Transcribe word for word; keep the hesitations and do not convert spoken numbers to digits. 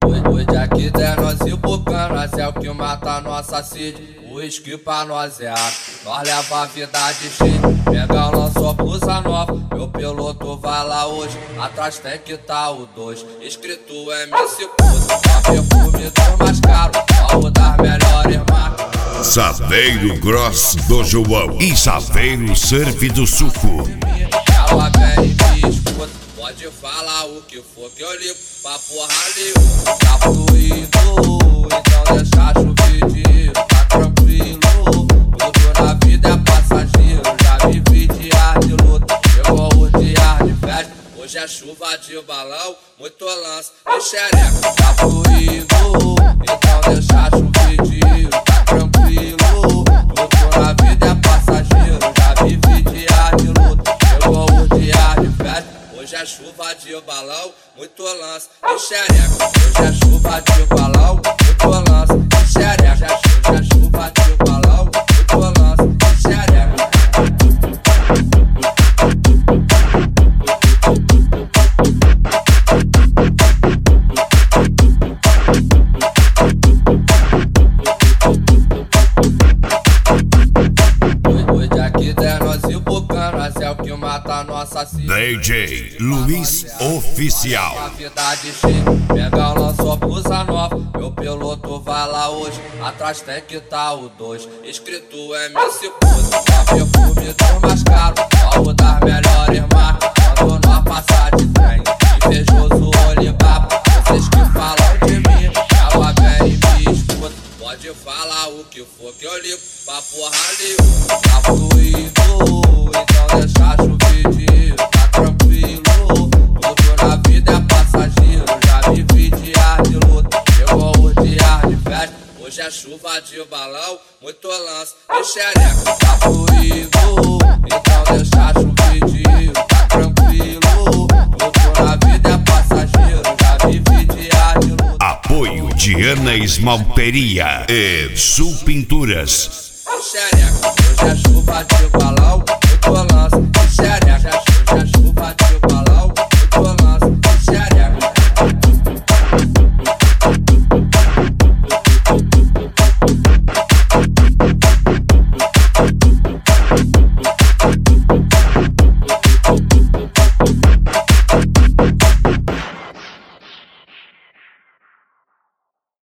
O dia que der nós e pro cana, é o que mata nossa sede. O uísque pra nós é água, nós leva a vida de cheio. Pega lançou blusa nova, meu piloto vai lá hoje. Atrás tem que tá o dois, escrito M C Pose. Só perfume do mais caro, algo das melhores marcas. Saveiro Gross do João e Saveiro Surf do Suco. Ela vem e me escuta, pode falar o que for que eu ligo pra porra ligo. Tá fluindo, então deixa chover dinheiro, tá tranquilo. Tudo na vida é passageiro, já vivi dias de luta, chegou o dia de festa. Hoje é chuva de balão, muito lance e xereca. Tá fluindo, então deixa chover dinheiro, tá tranquilo. Tudo na vida é passageiro, já vivi dias de luta, chegou o dia de festa. Hoje é chuva de balão, muito lance e xereca. Hoje é chuva de balão, muito lance e xereca. Hoje é chuva de balão, muito lance e xereca. Hoje aqui der nós e pro cana, é o que mata nossa cidade. D J Luiz Oficial. A vida de cheio, pega lançou blusa nova, meu piloto vai lá hoje. Atrás tem que tá o dois, escrito M C Pose. Só perfume do mais caro, algo das melhores marcas. Quando nós passar de trem, invejoso Olibaba. Vocês que falam de mim, ela vem e me escuta. Pode falar o que for que eu ligo pra porra ligo. Tá fluindo, então deixa chover dinheiro, tá tranquilo. Tudo na vida é passageiro, já vivi dias de luta, chegou o dia de festa. Hoje é chuva de balão, muito lance e xereca. Tá fluindo, então deixa chover dinheiro, tá tranquilo. Tudo na vida é passageiro, já vivi dias de luta. Apoio Diana Esmalteria e Sul Pinturas. Xereca, hoje é chuva de balão.